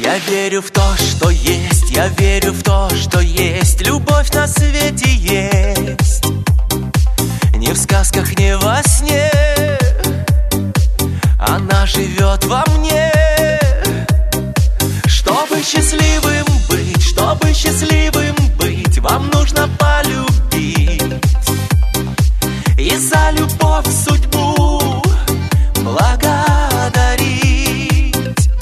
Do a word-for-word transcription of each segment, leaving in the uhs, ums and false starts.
Я верю в то, что есть, я верю в то, что есть. Любовь на свете есть. Не в сказках, не во сне. Она живет во мне. Чтобы счастливым быть, чтобы счастливым быть, вам нужно полюбить. И за любовь судьбу благодарить.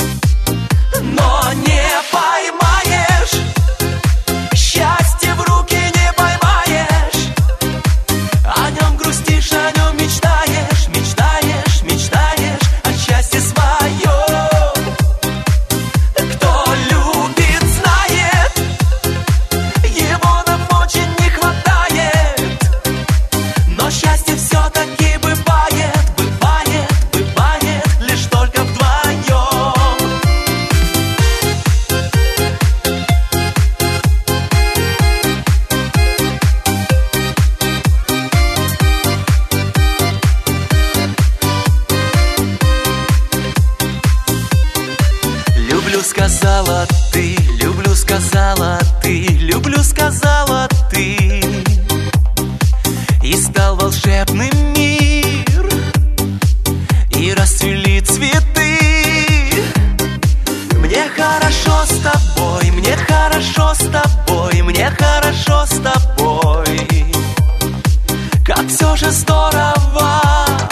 Но не поймаешь, счастье в руки не поймаешь. О нем грустишь, о нем мечтаешь, мечтаешь, мечтаешь о счастье своем. Кто любит, знает, его нам очень не хватает. Но счастье все-таки бывает, бывает, бывает лишь только вдвоем. Люблю, сказала ты, люблю, сказала ты, люблю, сказала ты. И стал волшебный мир, и расцвели цветы. Мне хорошо с тобой, мне хорошо с тобой, мне хорошо с тобой. Как все же здорово